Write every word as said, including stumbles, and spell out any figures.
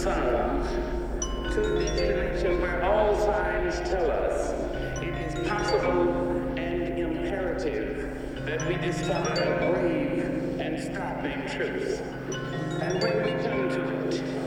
sons to the destination where all signs tell us it is possible and imperative that we discover a brave and stopping truth. And when we come to it,